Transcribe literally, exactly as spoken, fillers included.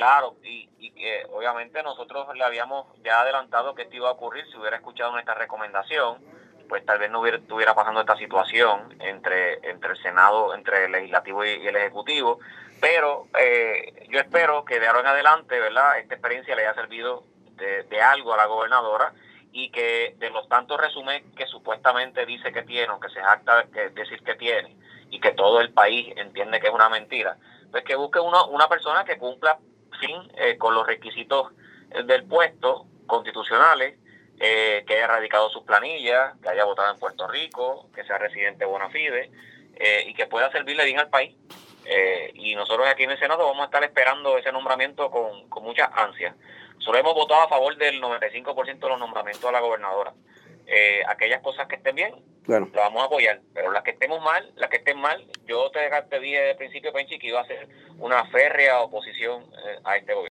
Claro, y, y que obviamente nosotros le habíamos ya adelantado que esto iba a ocurrir. Si hubiera escuchado nuestra recomendación, pues tal vez no hubiera, estuviera pasando esta situación entre, entre el Senado, entre el Legislativo y, y el Ejecutivo, pero eh, yo espero que de ahora en adelante, ¿verdad?, esta experiencia le haya servido de, de algo a la gobernadora, y que de los tantos resúmenes que supuestamente dice que tiene, o que se jacta de decir que tiene, y que todo el país entiende que es una mentira, pues que busque uno, una persona que cumpla fin eh, con los requisitos del puesto constitucionales, eh, que haya radicado sus planillas, que haya votado en Puerto Rico, que sea residente bona fide, eh, y que pueda servirle bien al país. Eh, y nosotros aquí en el Senado vamos a estar esperando ese nombramiento con, con mucha ansia. Nosotros hemos votado a favor del noventa y cinco por ciento de los nombramientos a la gobernadora. Eh, aquellas cosas que estén bien, claro, las vamos a apoyar, pero las que estemos mal, las que estén mal, yo te, te dije desde el principio, Penchi, que iba a ser una férrea oposición eh, a este gobierno.